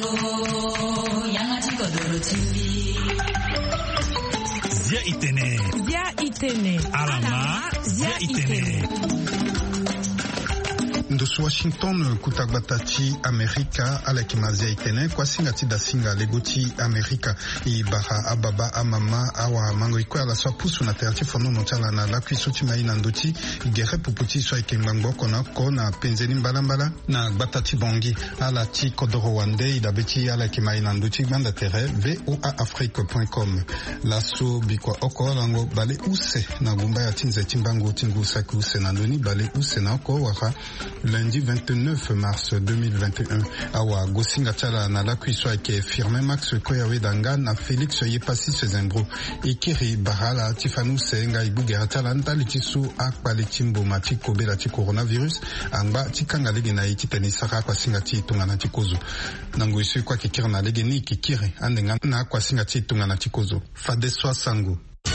Zia Itene. Alama Zia Itene. Ndosu Washington kutagbatachi Amerika alakimazia itene kwa singati da singa legoti Amerika ibaha ababa amama awa mango ikwa la swapusu na terati fono notala na lakwi soti maina ndoti igere puputi so ikembangbo kona penzeni mbalambala na gbatachi bongi ala ti kodoro wande idabeti alakimaina ndoti manda tere voaafrique.com laso bikwa oko lango bale use na gumba ya tinze timbango tingu saku use na ndoni bale use na oko waka lundi 29 mars 2021 awa gosinga chala na lakwiswa ke firme Max Koyawe danga na Felix Yepasi Sezembro ikiri bahala tifanu senga ibugera chala ntali tisu akpale timbo mati kobela ti coronavirus anga tikanga lege na ititani saka kwa singa ti tungana tikozo nango isu kwa kikira na lege ni kikire andenga na kwa singa ti tungana tikozo fadeswa sango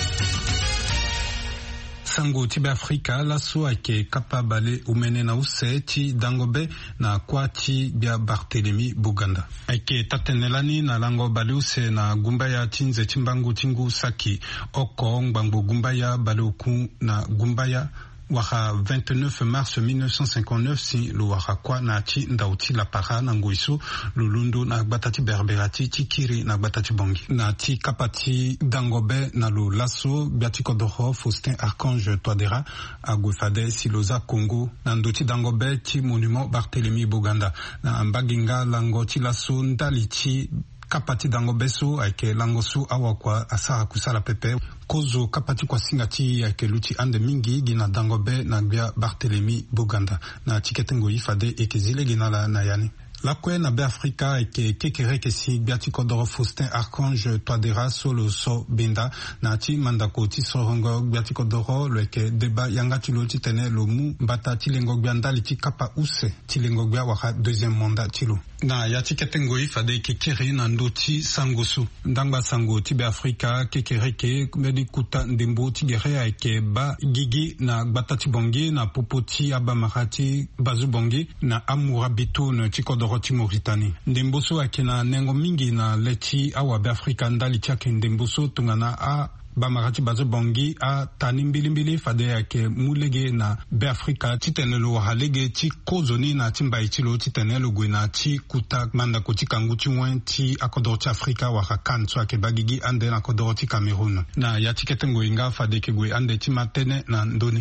sango tibe Afrika laso ake kapa bale umene na use ti dangobe na kwa ti bia Barthélemy Buganda ake tatenelani na lango bale use na gumba ya tinze timbangu tingu saki oko ngbango gumba ya bale uku na gumba ya waka 29 mars 1959 si lo waka kwa na ti ndauti la para na ngoiso lulundu na batati berberati tikiri na batati bongi na ti kapati dangobe na lo laso biati kodoro Faustin Archange Touadéra agofade siloza Congo na ndoti dangobe ti monument Barthélemy Buganda na mbaginga lango ti laso ndali ti kapati dangobe so ake lango so awa kwa asara kusala pepe kozo kapati kwa singati ake luti ande mingi gina dangobe na bia Barthélemy Buganda na tiketengo ifade ekezile gina la na yani lakwe na be Afrika eke kekere kesi biati kodoro Faustin Archange Touadéra solo so benda na ti mandako ti sorongo biati kodoro lo eke deba yanga ti lo ti tene lo mu mbata ti lengo bianda li ti kapa use ti lengo bia waka deuxième mandat ti lo na ya tiketengo ifade kekere na ndoti sangosu ndangba sango ti be Afrika kekere ke medi kuta ndembo ti gere eke ba gigi na gbata ti bongi na popo ti abamarati bazu bongi na amura bito ti kodoro ti Mauritanie ndemboso akina nengo mingi na leti awa be Afrika ndali ti ake ndemboso tungana a bamarati bazo bongi a tani mbilimbili fade yake mulege na be Afrika titenelo wahalege ti kozoni na timbai tilo titenelo gwena ti kuta manda koti kangu ti wen ti akodoro ti Afrika waka kan so ake bagigi ande na akodoro ti Cameroun na ya tiketengo inga fade ke gwe ande ti matene na ndoni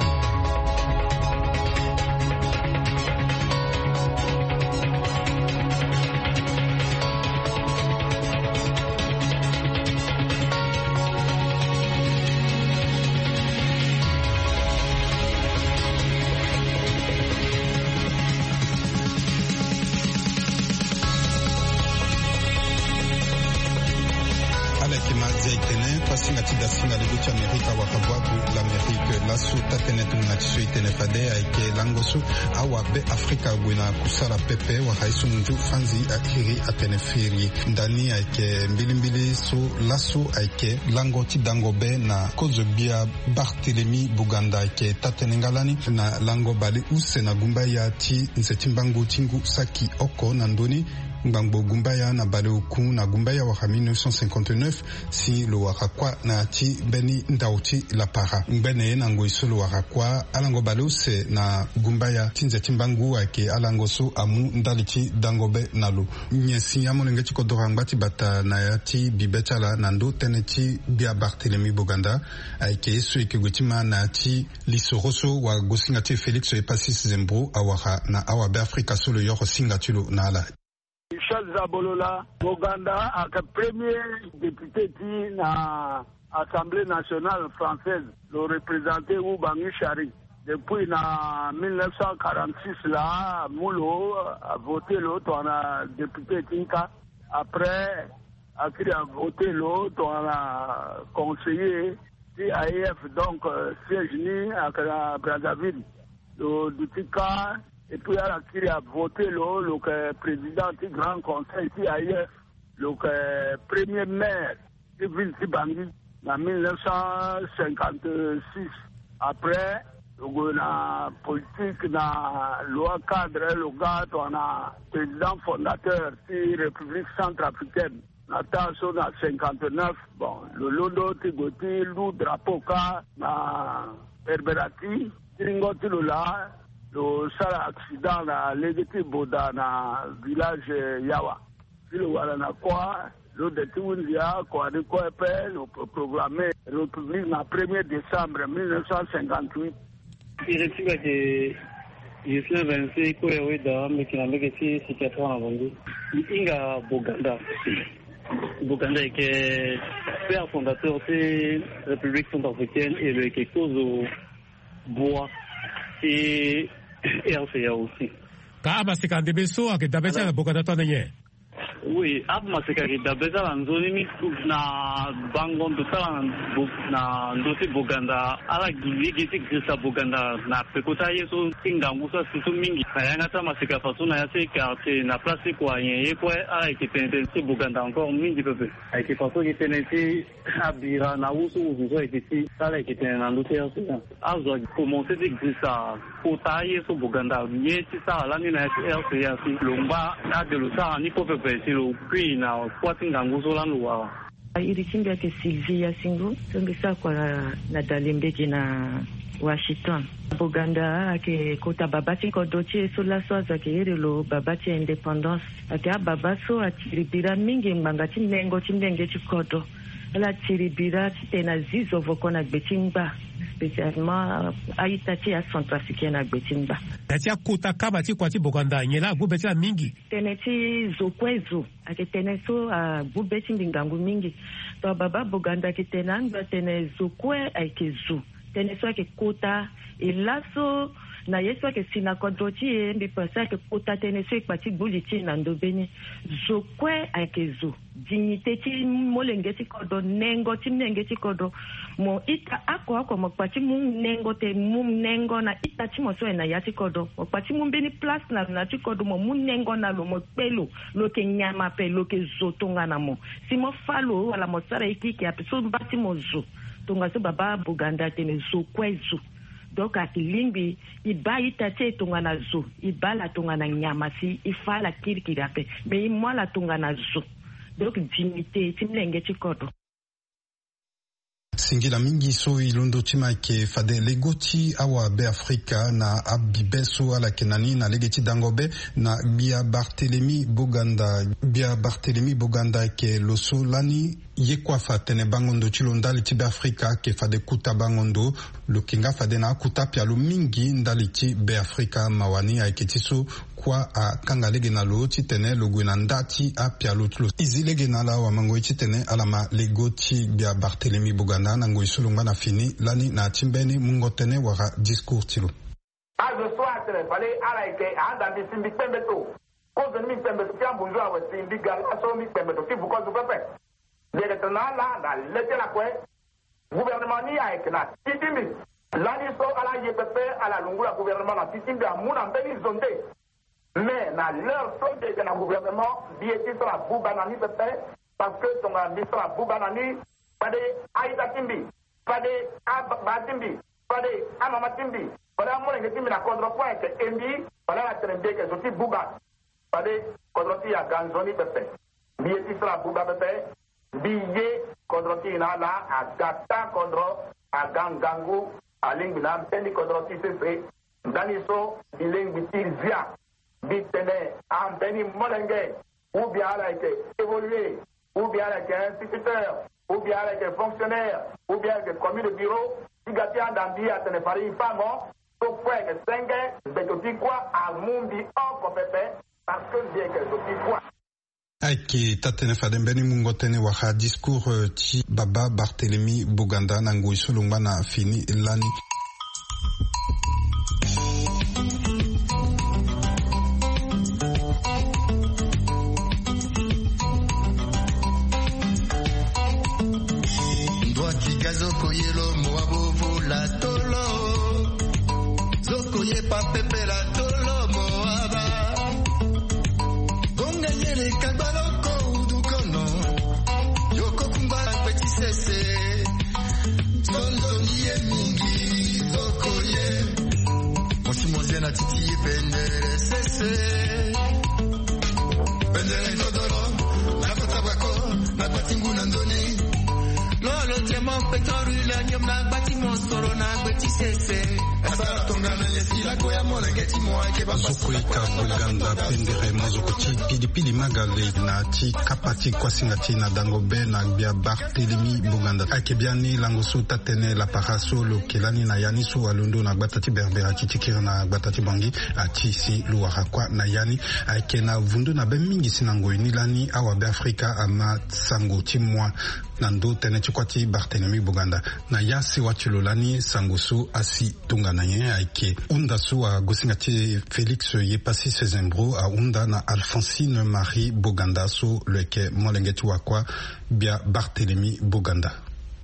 singa ti da singa lego ti Amerika wakabuabu l'Amérique laso tatenetu na ti so itene fade ayeke langoso awa be Afrika gue na kusala pepe waka e so munju fanzi akiri atene feri ndani ayeke mbilimbili so laso ayeke lango ti dangobe na kozo bia Barthélemy Buganda ayeke tatene ngalani na lango bale use na gumba ya ti nze ti mbangu tingu saki oko na ndoni ngbango gumbaya na bale uku na gumbaya waka 1959 si lo waka kwa na ti beni ndauti la para ngbene na ngo isolo waka kwa alango bale use na gumbaya tinze timbangu ake alango so amu ndali ti dangobe na lo nyesi amonenge ti kodora ngbati bata na ya ti bibetala na ndo tene ti bia Barthélemy Buganda ake so eke gwetima na ti lisoroso wa gosinga ti Félix Yepasi Sezembro awaka na awa be Afrika solo yoko singa ti lo na ala Charles Zabolola, Buganda, le premier député na Assemblée nationale française, le représenté Oubangi Chari. Depuis 1946, là, Moulo a voté l'autre, on a député Tinka. Après, Akri a voté l'autre, on a conseiller TAIF, donc siège ni à Brazzaville. Le Tinka. Et puis, il a voté le président du Grand Conseil TAIF, le premier maire de ville de Bangui en 1956. Après, na politique na loi cadre le gars on a président fondateur de la République centrafricaine Natanso na 59 bon le londo tigoti lu drapeau ka na Herberati tingoti la le sala accident na legiti boda na village Yawa le wala na quoi le détournia quoi de quoi appelle le proclamer République na 1er décembre 1958. Il retrouve que Justin Vincent Koyewe da mekinameke si situation na Bongo. Inga Buganda est père fondateur de la République centrafricaine et le Kekozo Bois et RCA aussi. Ka abasika ndebeso akidabesa na Buganda tonye. Oui, abmasika kidabesa la nzoni na bango ndotala na ndote Buganda ala giligi tigisa Buganda na pekota yeso tingangusa situ mingi kayanga tamasika fasuna yase quartier na place kwa yeye kwa ala ekitendensi Buganda encore mingi pepe aiki faso kitendensi abira na uso ekiti ala ekitendensi na ndote yase azo commencer tigisa kota yeso Buganda yesi sa lani na yase lomba adelusa ni pepe lo kui na kwa tinganguso lanwa ilichimbia ke Sylvia Singo tungisa kwa na Dalimbeki na Washington Buganda ke kota babati ko dochi sula swaza ke irelo babati independence aka babaso atiribira mingi mbangati nengo chindenge chikodo ala tiribira tena zizo vokona betimba spécialement aitati à centrafricaine na betimba tatia kota kabati kwa ti Buganda nyela bubeti mingi teneti zokwezo aketeneso bubeti mbingangu mingi to baba Buganda kitenanga tenezo kwe aikezu teneso akekota elaso na yeso ake sina kodoti mbi pasa ke kota teneso ekpati buliti na ndobeni zokwe aikezu dignité ti molengeti kodo nengo ti mnengeti kodo mo ita ako mo kpati mu nengo te mu nengo na ita ti mo so na yati kodo mo kpati mu beni place na ti kodo mo mu nengo na lo mo pelo lo ke nyama pe lo ke zotonga na mo si mo falo wala mo sara ikiki apiso bati mo zo tonga so baba Buganda tene zo kwezo donc akilimbi iba itache tonga na zo ibala tonga na nyama si ifala kirikira pe me imwala tonga na zo donc dignité timlenge chikodo singila mingi so ilundo tima ke fade legoti awa be Afrika na abibeso ala kenani na legeti dangobe na bia Barthélemy Buganda ke loso lani yekwa fatene bangondo chilo ndali tibe Afrika ke fade kuta bangondo lukinga fade na kuta pia lu mingi ndali tibe Afrika mawani aiketiso kwa a kangalege na lo titene lugwena ndati a pia lutlo izilege na la wa mango titene alama legoti bia Barthélemy Buganda na ngoi sulunga na fini lani na timbeni mungotene wara discours tilo azo swatre fale ala ike anda bisimbi pembeto ko zeni pembeto kia bunjwa wa simbi gala so mi pembeto ki buko zu pepe de tenala na lete la kwe gouvernement ni a ekna titimbi lani so ala ye pepe ala lungula gouvernement na titimbi amuna mbeni zonde mais na leur sonde que na gouvernement bieti sur la boubanani pepe parce que ton ministre la boubanani pas de aïda timbi pas de abatimbi pas de amamatimbi pas de amone timbi na contrepoint que embi pas la trembe que soti bouba pas de controti à ganzoni pepe bieti sur la bouba pepe billet controti na la à gata contre à gangangu à lingna beni controti c'est daniso bilingue tilzia bitene en beni molenge ou bien à été évolué ou bien à été instituteur ou bien à été fonctionnaire ou bien à été commis de bureau si gâté en dambi à tenir pari pas bon donc fois que 5 de tout quoi à mundi en pepe parce que bien que tout quoi aiki tatene fadembeni mungotene waha discours ti baba Barthélemy Buganda na ngui sulungba na fini lani Zokoye lo moabo la tolo Zokoye pa pepe la tolo moaba Gonganyere kalbaloko udukono Yoko kumbara petit sese Zoloniye mingi Zokoye pendere sese pendere nodoro na kotabako na batingu na ndoni lolo tema petoru la nyom na batimo soro na beti sese asara tongana yesila ko ya mona ngeti mo ake ba Zukuika Buganda pendere mozukuti pilipili magale na ti kapati kwasingati na Dangobe na bia Barthélemy Buganda akebiani langosu tatene la paraso lo kelani na yani su alundo na gbatati berbera chitikira na gbatati bangi ati si luara kwa na yani ake na vundu na bemingi sinango inilani awa be Afrika ama sango timwa nando tene chikwati Barthélemy Buganda na yasi wachulolani sangosu asi tunga na ye ake unda su a gosingati Félix Yepasi Sezembro a unda na Alphonsine Marie Buganda su leke molengeti wakwa bia Barthélemy Buganda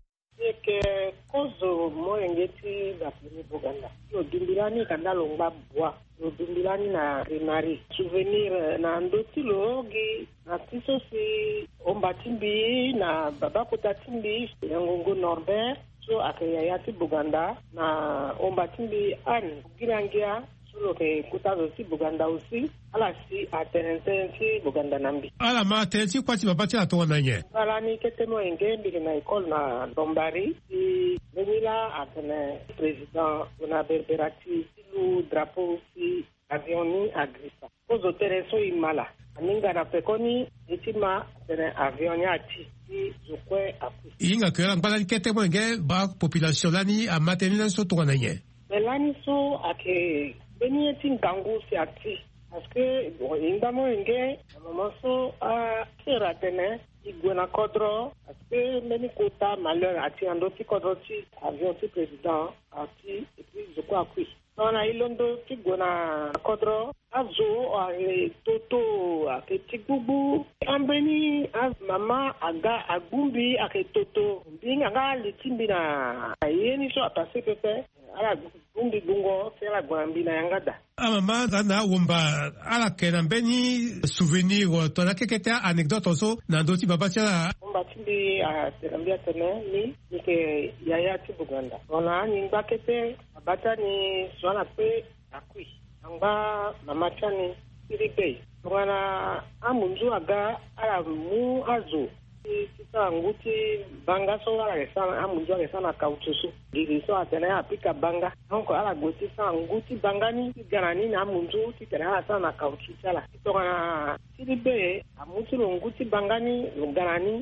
eke kozo molengeti Barthélemy Buganda yo dumbilani kanda longba bwa yo dumbilani na remari souvenir na ndoti logi na tiso si ombatimbi na babakota timbi ngongo Norbert so akayayati Buganda na ombatimbi an girangia solo ke kutazo si Buganda aussi ala si atenensi Buganda nambi ala ma tensi kwati babati ato nanye ala ni ketemo engembi na école na Dombari si venila atene président na berberati lu drapeau si avioni agrisa kozo tereso imala aninga na pekoni itima tene avioni ati zukwe apu inga kera ngala ketemo enge ba population lani a mateni so to nanye melani so ake beni etin kangu si ati parce que indamo enge mamanso a seratene igwena kodro parce que meni kota malheur ati andoti kodro ti avion ti président ati et puis zukwe apu ona ilondo ti gwena kodro azo ale toto ake tigubu ambeni as mama aga agumbi ake toto binga ga litimbi na yeni so apase pepe ala gumbi bungo tela gwambi na yangada mama zana wumba ala kena beni souvenir to na kekete anecdote so na ndoti baba tela wumba timbi a terambia tene ni ke yaya ti Buganda ona ni ngakete abata ni swala pe akui anga mama chani iribe wana amunju aga ala mu azo tita nguti banga so ala sana amunju ala sana kautusu diri so atena apika banga donc ala goti sa nguti bangani garani na amunju titena sana kautuchala titona iribe amutu nguti bangani garani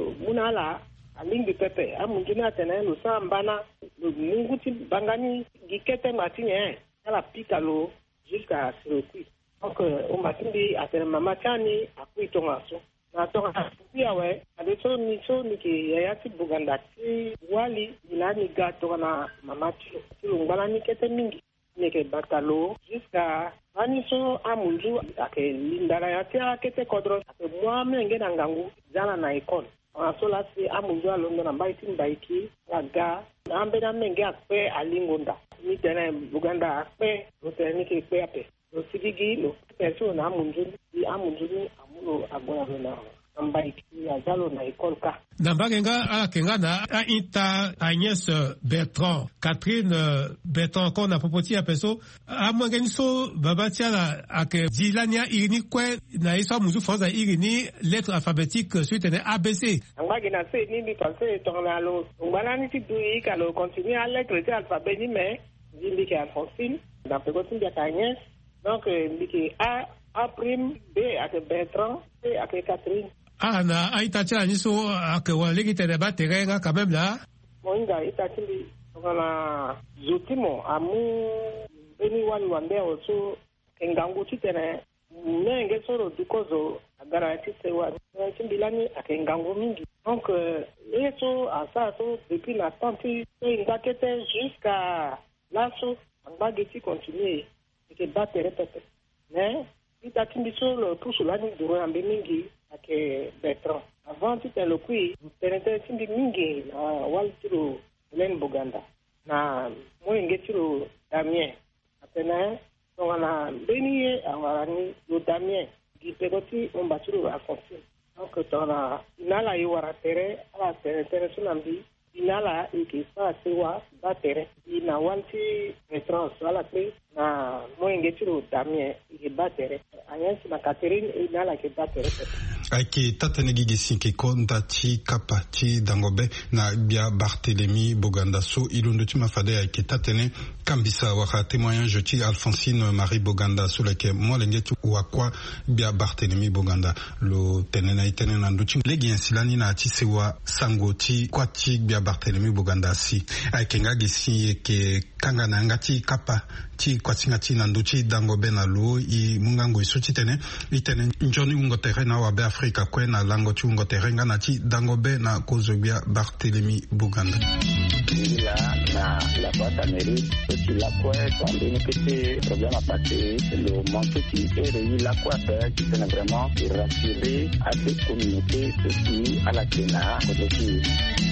munala alingi pepe amunju na tena lo sambana nguti bangani gikete matinye ala pika lo jusqu'à circuit. Donc, on m'a dit à tel maman Chani, à quoi ton asso. Na tonga pia we, adesso ni ki yayati Buganda ti wali ilani gato na mama ti ngala ni kete mingi ni ke batalo jusqu'à aniso amunju ake lindara yati akete kodro ake mwa menge na ngangu jana na ikon. Asola si amunju alondo na baiki laga na ambena menge akpe alingonda. Ni tena Buganda akpe oteni ke pe ape lo sigigi lo peso na amunju amulo agona na ambaiki ya jalo na ikolka Nambagenga ala kenga na a ita Agnès Bertrand Catherine Bertrand qu'on a proposé à peso a mwanganiso babatia la ake dilania irini kwe na isa muzu fonza irini lettre alphabétique suite na ABC ambagena se ni parce tonalo ngbalani ti dui ka lo continue à lettre ti alphabet ni mais Jimbi Alphonsine dans le côté de Agnès donc Jimbi A prime B avec Bertrand C avec Catherine na aita cha niso ake waligi te deba terenga quand même là moinga itachili kana zutimo amu beni wali wambe oso kengangu titene nenge soro dukozo agara tisewa timbilani akengangu mingi donc eso asaso depuis la tante ngakete jusqu'à l'asso ngageti continuer et battre répéter mais itachili solo tout cela ni duro ambe mingi ake Bertrand avant tout le coup tenete tindi mingi na waltiro len Buganda na moyengetiro Damien atena tongana beniye awarani lo Damien gipegoti ombatiro Alphonsine donc tona nala yiwara tere ala tere sunambi inala ikisa sewa batere ina wanti retrans wala pe na moengetiru damie ke batere ayansi na Catherine inala ke batere ake tatene gigisi ke konta ti kapa ti dangobe na bia Barthélemy Boganda so ilundo ti mafade ake tatene kambisa waka témoignage ti Alphonsine Marie Boganda so leke molenge ti wakwa bia Barthélemy Boganda lo tenena itene na nduti legi ensilani na ti sewa sango ti kwa ti bia Barthélemy Boganda si ake ngagisi ke kanga na ngati kapa ti kwatinga ti na nduti dangobe na lo i mungango iso ti tene itene njoni ungo tere na wabe Afrika kwe na lango ti ungo tere nga na ti dangobe na kozo bia Barthélemy Boganda la boîte Amérique qui la quoi quand petit problème a passé le manque qui est réuni la quoi qui est vraiment rassurer à ces communautés ceci à la Kenya aussi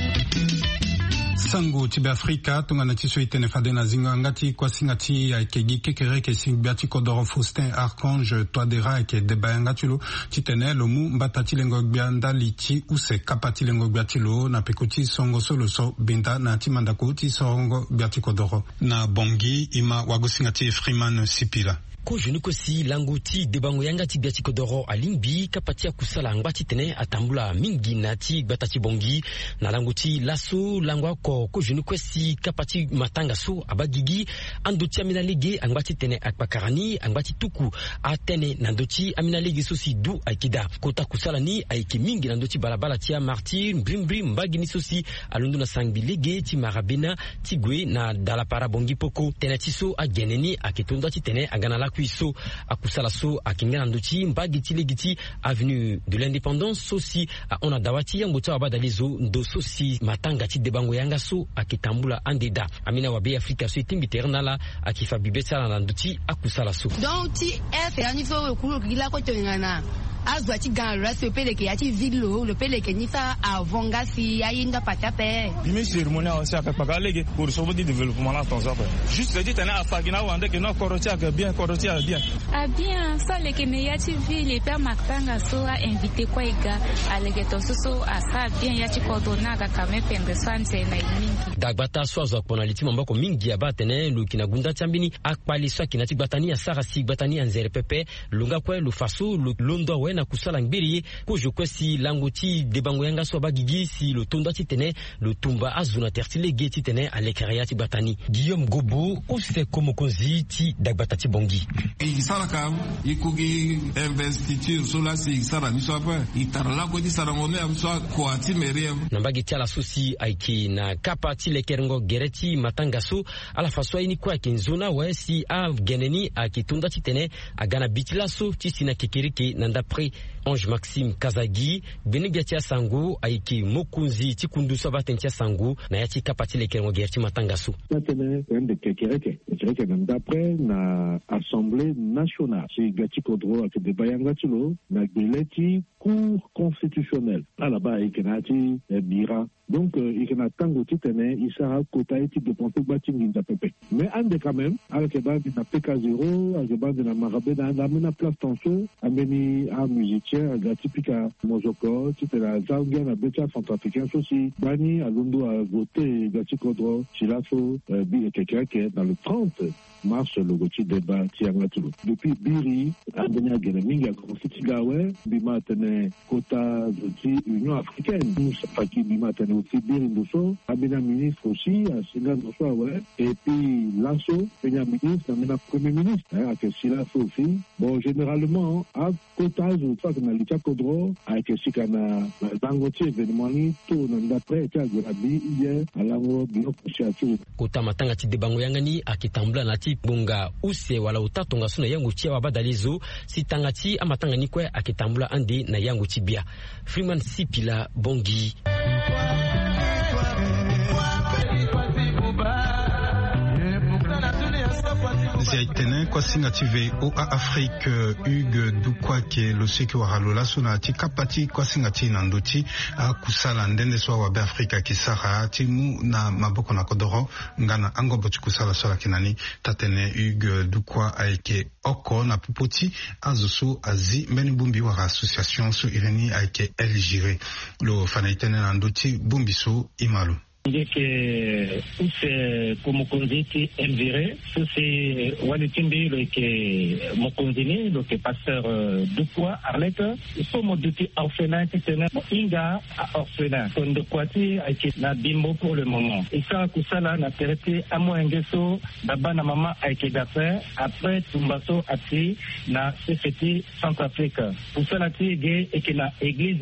sango ti Afrika tungana ti so itene fade na zinga ngati kwa singati ya kegi kekere ke singbati kodoro Faustin Archange Toadera ke debayanga tilo titene lo mu mbata ti lengo gbianda liti use kapati lengo gbiatilo na pekoti songo solo so binda na ti mandako ti songo gbiati kodoro na bongi ima wagusingati Freeman Sipila ko jeni ko si lango ti debango yanga ti biati kodoro alimbi kapati akusala ngba ti tene atambula mingi na ti gbata ti bongi na lango ti laso lango ko jeni ko si kapati matanga so abagigi ando ti amina lege ngba ti tene akpakarani ngba ti tuku atene na ndo ti amina lege so si du aikida kota kusala ni aiki mingi na ndo ti balabala ti Martin brimbri mbagi ni so si alondo na sangbi lege ti marabena ti gwe na dala para bongi poko tene ti so ageneni aketonda ti tene agana la so akusala so akinga nduti mbagi tilegiti avenue de l'indépendance sosi on a dawati yango to abadalizo ndo sosi matanga ti debango yanga so akitambula andeda amina wa be Afrika so itimbi ternala akifa bibetala na nduti akusala so donc ti f ya ni fo ku kila ko tengana azwa ti gan rase peleke ya ti villo le peleke ni fa avonga si ayinda patape bimi cérémonie aussi avec pagalege pour so di développement la tonza juste dit tena afagina wande ke no koroti ak bien koroti bien bien ça le ke ya ti ville per matanga so a invité kwa iga aleke to so a sa bien ya ti kodona ga kame pembe swante na mingi dagbata so azwa pona litima mbako mingi abatene lu kinagunda tambini akpali so kinati batani ya sara si batani anzere pepe lunga kwa lu faso lu londo we na kusala ngibiri ko je kwesi langoti debango yanga so bagigi si le tonda ti tene le tumba azuna tertile geti tene alekaria ti batani Guillaume Gobo o se komo konzi ti dagbata ti bongi sara kam ikugi investiture so la si sara ni so apa itarala ko di sara ngone am so ko ati meriem nambagi ti ala sosi aiki na kapa ti lekerengo gereti matanga so ala faso ini kwa kinzona we si a geneni akitunda ti tene agana bitila so ti sina kekerike nanda pre Ange Maxime Kazagi benigatia sango aiki mokunzi ti kundu so batentia sango na yati kapati lekerengo gereti matanga so tene de kekereke nanda pre na assemblée nationale c'est gati kodro ak de bayanga tilo na geleti cour constitutionnelle là-bas ikenati bira donc ikena tango titene isara kota eti de ponto batingi nda pepe mais ande quand même avec bande na PK0 avec bande na marabe na mena place tension ameni a musicien gati pika mozoko titela zanga na becha centrafricain aussi bani alundo a voté gati kodro chilaso bi ekeke dans le 30 mars le goti débat tiangatulo depuis biri abenya gene minga konstitugawe bima tene kota de Union africaine nous faki bima tene aussi biri ndoso abenya ministre aussi à singa ndoso ouais et puis lasso benya ministre amena premier ministre avec sila aussi bon généralement à kota de faki na licha kodro avec sikana bangoti événement ni to na d'après ta gorabi hier à la bio constitution kota matanga ti debango yangani akitambula na ti bonga use wala utatonga suna yangu chia wabadalizo sitangati amatanga nikwe akitambula ande na yangu tibia Freeman Sipila bongi Zaitene kwa singative o Afrique Hugues Dukwake lo seki wa halola suna ti kapati kwa singati na ndoti kusala ndende so wa be Afrika kisara ti mu na maboko na kodoro ngana angobo ti kusala so la kinani tatene Hugues Dukwa aike oko na pupoti azusu azi mbeni bumbi wa association so ireni aike eligire lo fanaitene na ndoti bumbi so imalu que use kumukunziti Elvire susi walitimbi lo ke mukunzini lo ke pasteur Dukwa Arlette so moduti orphelin tena inga orphelin kondo kwati aiki na bimbo pour le moment et ça kusala na traité amo engeso baba na mama aiki d'affaires après tumbaso ati na CFT Centrafrique kusala tige et que na église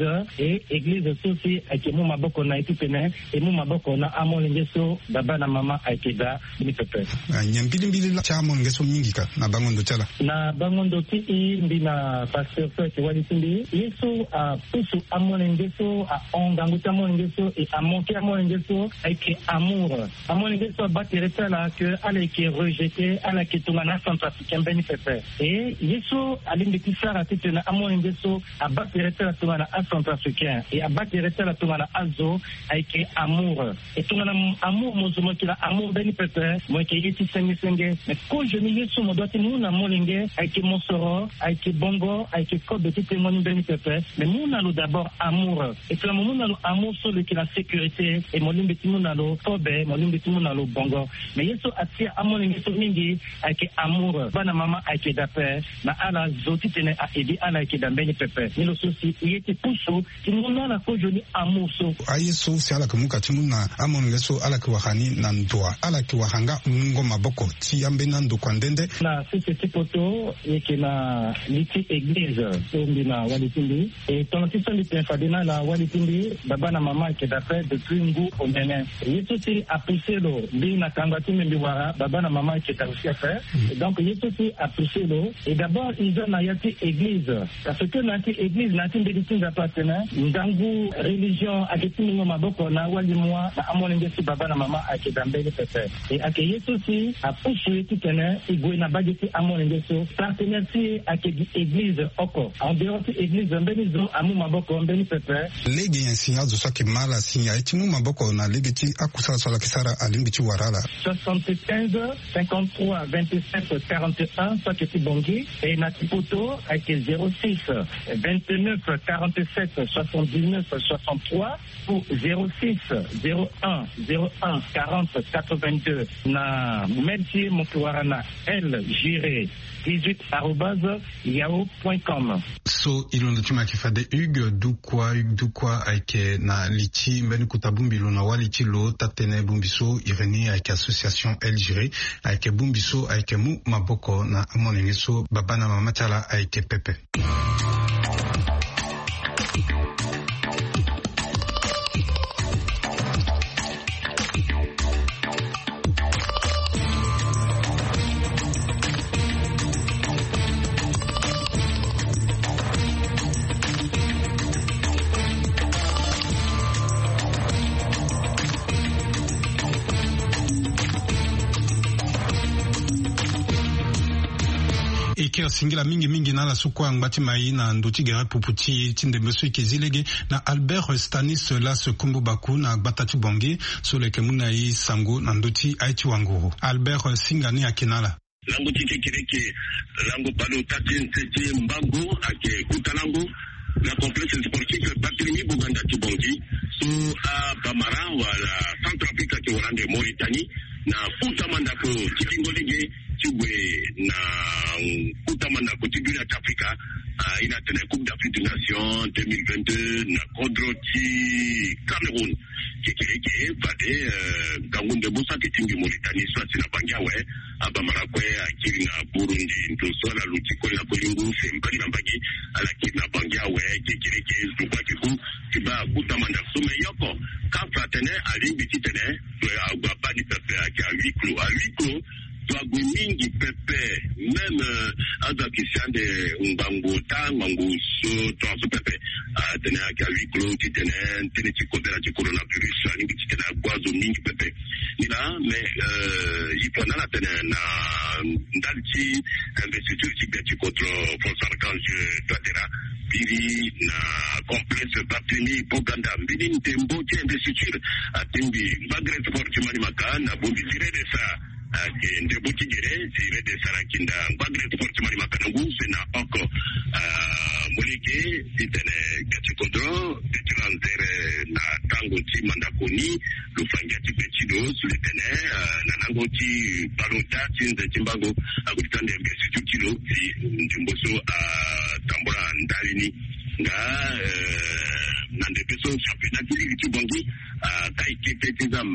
susi aiki mu maboko na itipene et mu maboko na amo engeso baba na mama aiki da ni pepe nyambili la chamo engeso mingika na bangondo chala na bangondo ti mbina pasteur Fete walitimbi yeso a pusu amo engeso a onganguta amo engeso et a manqué amo engeso avec amour amo engeso batireta la que ala qui rejeté ala qui tungana centrafricain beni pepe et yeso alimbi kisara titena amo engeso a batireta la tungana a centrafricain et a batireta la tungana azo avec amour et tungana amour mozumo kila amour beni pepe moi qui yiti senge mais quand je me yeso mo doit muna molenge avec monsoro avec bongo avec code de témoin beni pepe mais muna lo d'abord amour et que muna lo amour sur le qui la sécurité et molimbi timuna lo kobe molimbi timuna lo bongo mais yeso atia amour yeso mingi avec amour bana mama avec d'après na ala zoti tene a edi ala avec dambeni pepe ni lo sosi yete puso timuna la ko joli amour so ayeso si ala kumuka timuna amour yeso ala ki wahani na ndoa ala ki wahanga mungo maboko ti ambe na ndo kwandende na sisi poto yeke na liti église so mbina walitimbi et tonotisa liti fadina la walitimbi baba na mama avec d'après depuis ngu omene yeso ti apprécier lo bina kangati mbiwara baba na mama qui est aussi à faire donc yeso ti apprécier lo et d'abord ils ont nayati église parce que nati église nati mbediti za patena ndangu religion akiti ngo maboko na wali moi na amolenge si baba na mama avec dambele pepe et ak yeso ti apprécier ti tene igwe na bageti amolenge so partenaire ti ak église oko en dehors ti église mbenizo amu maboko mbeni pepe legi yansinya zo saki mala sinya etimu maboko na legeti akusala sola kisara alimbichi warala 75 53 27 41 ça qui est bongi et Natipoto avec 06 29 47 79 63 ou 06 01 01 40 82 na merci Mokuarana L Giré 18@yahoo.com. So ilondo chuma kifade Hugues Dukwa aike na lichi mbeni kutabumbilu na walichi lo tatene bumbiso ireni aike association Elgiré aike bumbiso aike mu maboko na amonengeso baba na mama chala aike pepe. Ike singila mingi na la sukwa ngati mai na ndoti gere puputi tinde mesu ikizilege na Albert Stanis Las Kumbu Baku na Batati Bongi sole kemuna yi sango na ndoti aichi wanguru Albert Singani akinala lango tikireke lango balo tatin tete mbango ake kutalango la complexe sportif Barthélemy Buganda Tibongi so a Bamara wala Centrafrique ki Hollande Mauritanie na kutamanda ko tikingolege Tibwe na kutamanda ko tibula Afrika ina tena Coupe d'Afrique des Nations 2022 na Kodroti Cameroun kikireke bade gangunde busa kitingi Mauritanie so sina bangawe abamara kwe akiri na Burundi ntosola lutiko na kolingu sembali na bagi alakiri na bangawe kikireke zukwa kiku kiba kutamanda sume yoko kafa tene alimbi tene agba di pepe à huis clos Toago mingi pepe même anda kisande ngangota nganguso toaso pepe tene à huis clos tene chikobera coronavirus alimbi tene gwazo mingi pepe nila mais yipona tene na ndalchi investiture chikbeti contre François Archange Touadéra biri na complexe Barthélemy Buganda mbini ntembo ti investiture atimbi bagre sport mani makana bombi tire de ça que ndebo tigere tire de sarakinda bagre sport mani makana nguse na oko molike titene gatikodro titilanzere na Nangoti Mandakoni, le Fangiati Petido, sous les ténèbres, Nangoti Balota, Timbago, à Goutan de Institutilo, Jumboso à Tambora Ndalini, Nandepeso, championnat de Ligue Bangi, Taïké,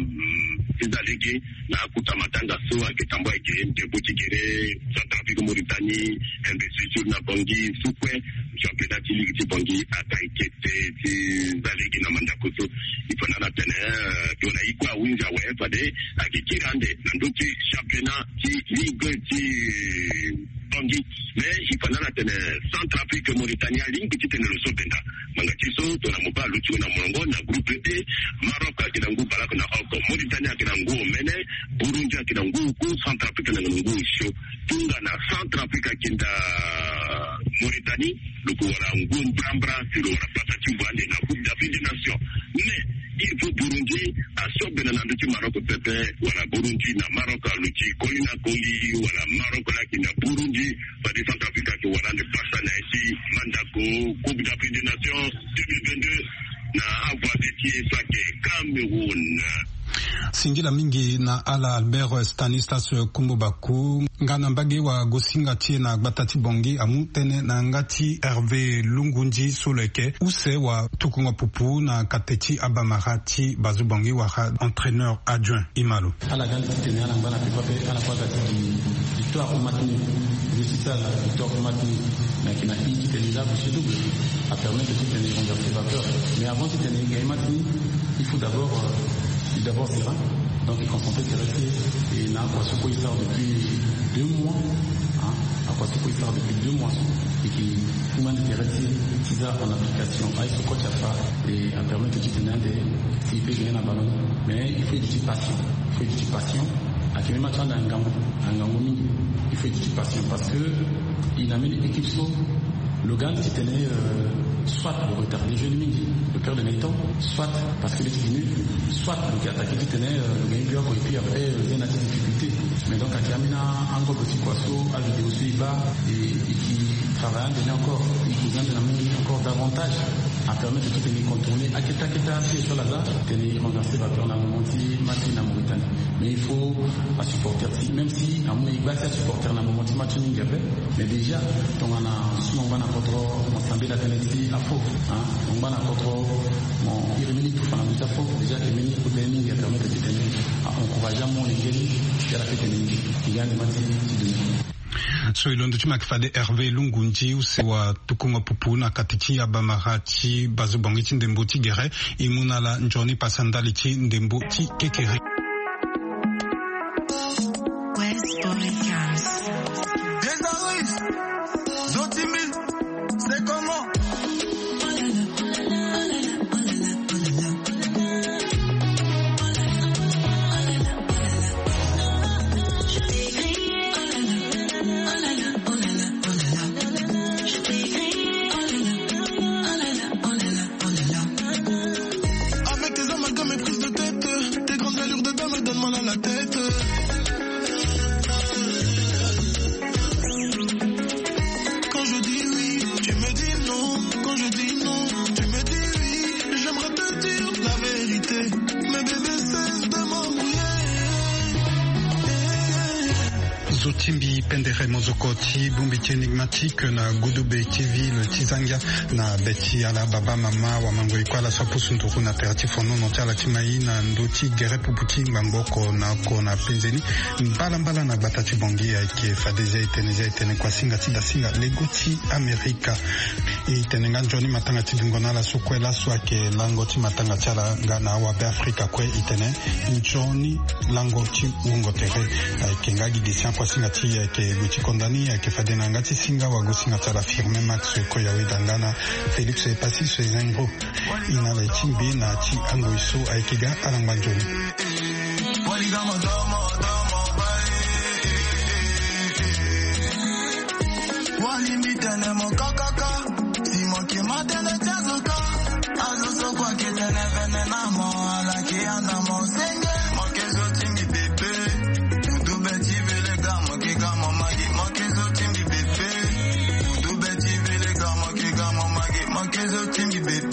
Tizalege, Nakutamatanga, Soa, Ketamba, Debotikere, Centrafrique Mauritanie, investiture na Bangi, Soukwe, championnat de Ligue Bangi, Taïké, Tizalege, Namandakoso, Ifanana Tene, Tonaikwa, Winza, Wefade, Akikirande, Nandoki, championnat de Ligue Bangi, mais Ifanana Tene, Centrafrique Mauritanie, Ligue Petite Nelson Benda, Mangachiso, Tonamoba, Lutu, Namongo, na groupe D, Maroc, Kinangu, Balak, na Oko, Mauritania, Kinangu, Mene, Burundi, Kinangu, Centrafrique, Kinangu, Show, Tunga, na Centrafrique, Kinda, Mauritanie, le Kouarangu, Brambra, sur la place à Tubane, la Coupe d'Afrique des Nations. Mais, il faut Burundi, à Sobenananduti, Maroc, Pepe, voilà, Burundi, na Maroc, Luti, Kolina, Koli, voilà, Maroc, là, qui n'a Burundi, pas des Centrafrique, qui voilà, le Passana ici, Mandako, Coupe d'Afrique des Nations, 2022, na avoir des pieds, ça qui est Cameroun. Singila mingi na ala Albert Stanislas Kumbobaku ngana mbage wa gosinga tie na batati bongi amutene na ngati Hervé Lungunji Soleke use wa tukunga pupu na kateti abamarati bazubongi wa entraîneur adjoint Imalo ala gandi tene ala ngana pepape ala kwa gati victoire au matini résultat la victoire au matini mais qui n'a pas été là chez double a permis de tenir en vapeur mais avant de tenir gagne matini il faut d'abord serein, donc il concentrait terrestre et n'a pas ce qu'il sort depuis 2 mois, à quoi ce qu'il sort depuis 2 mois et qui humain de terrestre tisa en application avec ce coach a fait et a permis de tenir s'il fait gagner un ballon, mais il faut être patient, à qui même match un gangoumi, il faut être patient parce que il amène une équipe saut, le gars qui tenait soit le retard des jeunes midi, le cœur de Nelton, soit parce que l'équipe nul, soit le gars qui tenait le gain bloc et puis après il y a des difficultés. Mais donc à Kiamina, encore petit poisson, à vidéo suiva et qui travaille encore, il besoin de l'amener encore davantage à permettre de tenir contourner. À Keta c'est sur la date, tenir renverser va faire la Momonti, Martin à Mauritanie. Mais il faut à supporter, même si à mon avis, à supporter la Momonti, Martin mais déjà, on a souvent on a ensemble la Tennessee à faux, on va contre mon Irmini tout fan de faux, déjà Irmini pour tenir qui a permis de tenir à encourager mon équipe qui a fait tenir qui gagne match. So ilondo chima kifade Hervé Lungunji usewa tukunga pupu na katiti ya bamarati bazubongi chi ndembo ti gere imuna la njoni pasandali chi ndembo ti kekere. C'est comment? Avec tes amalgames et prises de tête, tes grandes allures de dame, donne mal à la tête. Quand je dis oui, tu me dis non. Quand je dis non, tu me dis oui. J'aimerais te dire la vérité, mais bébé cesse de m'embrouiller. Zotimbi pendere mozokoti bumbiti enigmatique na Gudube TV le Tizanga na beti ala baba mama wa mango ikwala sapusu nduru na teratifu no notala timai na ndoti gere puputi mbamboko na kona penzeni mbala na batati bongi ya ke fadeze itene kwa singa legoti Amerika itenenga njoni matanga tidingona la sukwela swake langoti matanga chala ngana wa be Afrika kwe itene njoni langoti ungotere kengagi disian kwa singa ti ke guti kondani ke fadena ngati singa wa gusinga chala firme max ko yawe dangana Felix e pasi so zengro ina la timbi na ti angoiso aikiga alanganjoni Walimbitene mo kakaka si mo ki matene chazuka azoso kwa kitene vene na mo ala ki anda mo senge mo kezo timbi bebe udube tivele gamo ki gamo magi mo kezo timbi bebe udube tivele gamo ki gamo magi mo kezo timbi bebe